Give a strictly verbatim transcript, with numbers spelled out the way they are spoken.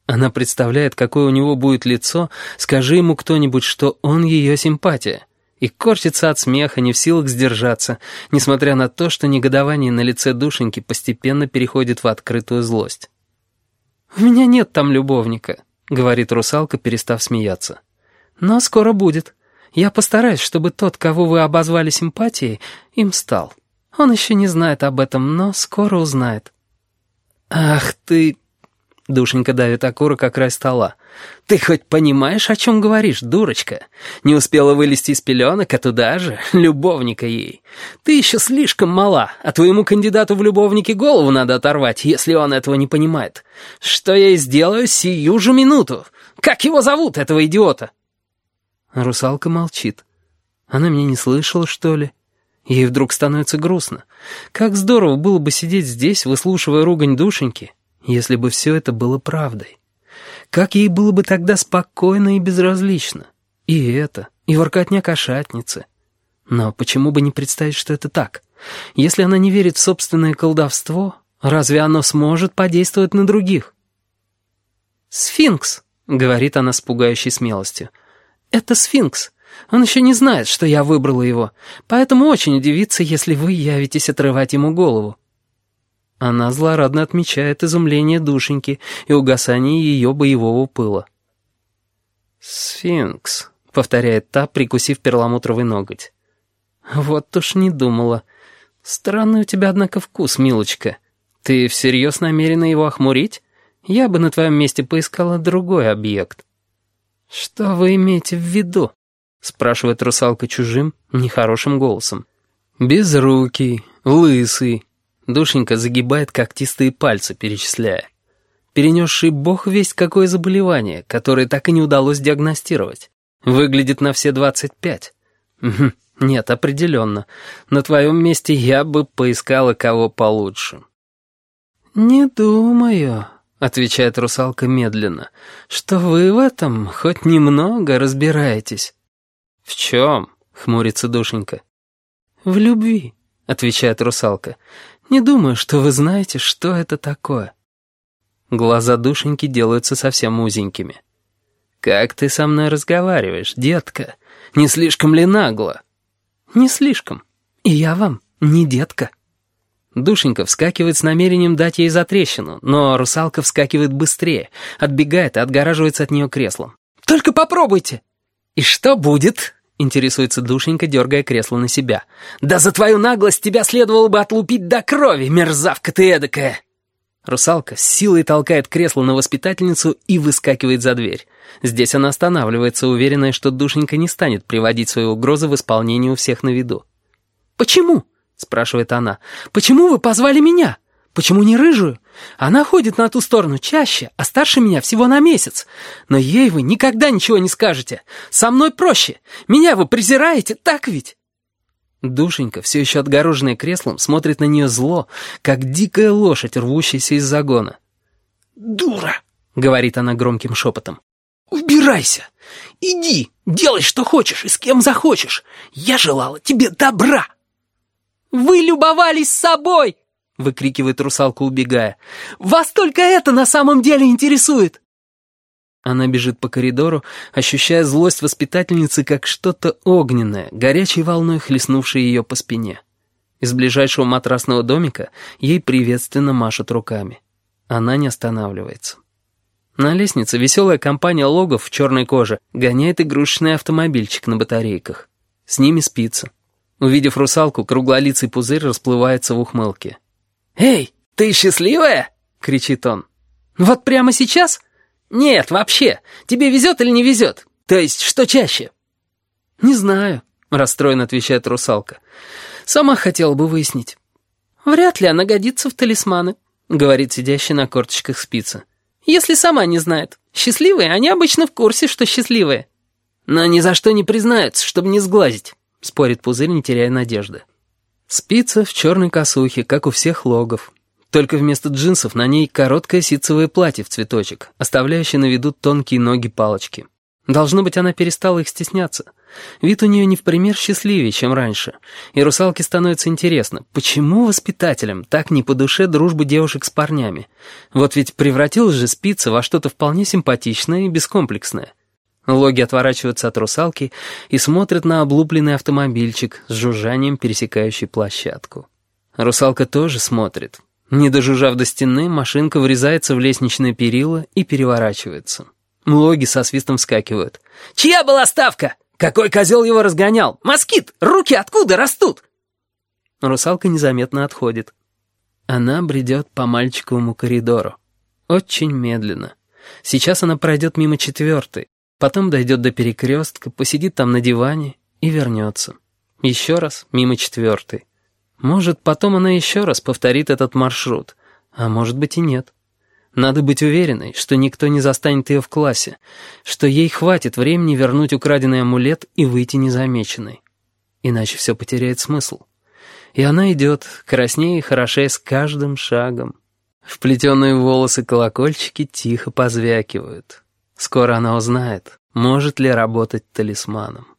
Она представляет, какое у него будет лицо, скажи ему кто-нибудь, что он ее симпатия. И корчится от смеха, не в силах сдержаться, несмотря на то, что негодование на лице душеньки постепенно переходит в открытую злость. «У меня нет там любовника», — говорит русалка, перестав смеяться. «Но скоро будет. Я постараюсь, чтобы тот, кого вы обозвали симпатией, им стал. Он еще не знает об этом, но скоро узнает». «Ах ты...» — душенька давит окурок о край стола. «Ты хоть понимаешь, о чем говоришь, дурочка? Не успела вылезти из пеленок, а туда же любовника ей. Ты еще слишком мала, а твоему кандидату в любовники голову надо оторвать, если он этого не понимает. Что я и сделаю сию же минуту. Как его зовут, этого идиота?» Русалка молчит. Она меня не слышала, что ли? Ей вдруг становится грустно. Как здорово было бы сидеть здесь, выслушивая ругань душеньки, если бы все это было правдой. Как ей было бы тогда спокойно и безразлично. И это, и воркотня кошатницы. Но почему бы не представить, что это так? Если она не верит в собственное колдовство, разве оно сможет подействовать на других? «Сфинкс», — говорит она с пугающей смелостью. «Это сфинкс. Он еще не знает, что я выбрала его, поэтому очень удивится, если вы явитесь отрывать ему голову». Она злорадно отмечает изумление душеньки и угасание ее боевого пыла. «Сфинкс», — повторяет та, прикусив перламутровый ноготь. «Вот уж не думала. Странный у тебя, однако, вкус, милочка. Ты всерьез намерена его охмурить? Я бы на твоем месте поискала другой объект». «Что вы имеете в виду?» — спрашивает русалка чужим, нехорошим голосом. «Безрукий, лысый». Душенька загибает когтистые пальцы, перечисляя. Перенесший бог весть какое заболевание, которое так и не удалось диагностировать. Выглядит на все двадцать пять. Угу. Нет, определенно. На твоем месте я бы поискала кого получше. «Не думаю», — отвечает русалка медленно, «что вы в этом хоть немного разбираетесь». «В чем?» — хмурится душенька. «В любви», — отвечает русалка. «Не думаю, что вы знаете, что это такое». Глаза душеньки делаются совсем узенькими. «Как ты со мной разговариваешь, детка? Не слишком ли нагло?» «Не слишком. И я вам не детка». Душенька вскакивает с намерением дать ей затрещину, но русалка вскакивает быстрее, отбегает и отгораживается от нее креслом. «Только попробуйте!» «И что будет?» — интересуется душенька, дергая кресло на себя. «Да за твою наглость тебя следовало бы отлупить до крови, мерзавка ты эдакая!» Русалка с силой толкает кресло на воспитательницу и выскакивает за дверь. Здесь она останавливается, уверенная, что душенька не станет приводить свои угрозы в исполнение у всех на виду. «Почему?» — спрашивает она. «Почему вы позвали меня? Почему не рыжую? Она ходит на ту сторону чаще, а старше меня всего на месяц. Но ей вы никогда ничего не скажете. Со мной проще. Меня вы презираете, так ведь?» Душенька, все еще отгороженная креслом, смотрит на нее зло, как дикая лошадь, рвущаяся из загона. «Дура!» — говорит она громким шепотом. «Убирайся! Иди, делай, что хочешь и с кем захочешь. Я желала тебе добра!» «Вы любовались собой!» — выкрикивает русалка, убегая. «Вас только это на самом деле интересует!» Она бежит по коридору, ощущая злость воспитательницы как что-то огненное, горячей волной хлестнувшей ее по спине. Из ближайшего матрасного домика ей приветственно машут руками. Она не останавливается. На лестнице веселая компания логов в черной коже гоняет игрушечный автомобильчик на батарейках. С ними Спица. Увидев русалку, круглолицый пузырь расплывается в ухмылке. «Эй, ты счастливая?» — кричит он. «Вот прямо сейчас?» «Нет, вообще. Тебе везет или не везет? То есть, что чаще?» «Не знаю», — расстроенно отвечает русалка. «Сама хотела бы выяснить». «Вряд ли она годится в талисманы», — говорит сидящая на корточках Спица. «Если сама не знает. Счастливые, они обычно в курсе, что счастливые». «Но ни за что не признаются, чтобы не сглазить», — спорит пузырь, не теряя надежды. Спица в черной косухе, как у всех логов. Только вместо джинсов на ней короткое ситцевое платье в цветочек, оставляющее на виду тонкие ноги-палочки. Должно быть, она перестала их стесняться. Вид у нее не в пример счастливее, чем раньше. И русалке становится интересно, почему воспитателям так не по душе дружбы девушек с парнями? Вот ведь превратилась же Спица во что-то вполне симпатичное и бескомплексное. Логи отворачиваются от русалки и смотрят на облупленный автомобильчик с жужжанием, пересекающий площадку. Русалка тоже смотрит. Не дожужжав до стены, машинка врезается в лестничное перила и переворачивается. Логи со свистом вскакивают. «Чья была ставка? Какой козел его разгонял? Москит! Руки откуда растут?» Русалка незаметно отходит. Она бредет по мальчиковому коридору. Очень медленно. Сейчас она пройдет мимо четвертой, потом дойдет до перекрестка, посидит там на диване и вернется. Еще раз мимо четвертой. Может, потом она еще раз повторит этот маршрут, а может быть и нет. Надо быть уверенной, что никто не застанет ее в классе, что ей хватит времени вернуть украденный амулет и выйти незамеченной. Иначе все потеряет смысл. И она идет, краснея и хорошея с каждым шагом. Вплетенные в волосы колокольчики тихо позвякивают. Скоро она узнает, может ли работать талисманом.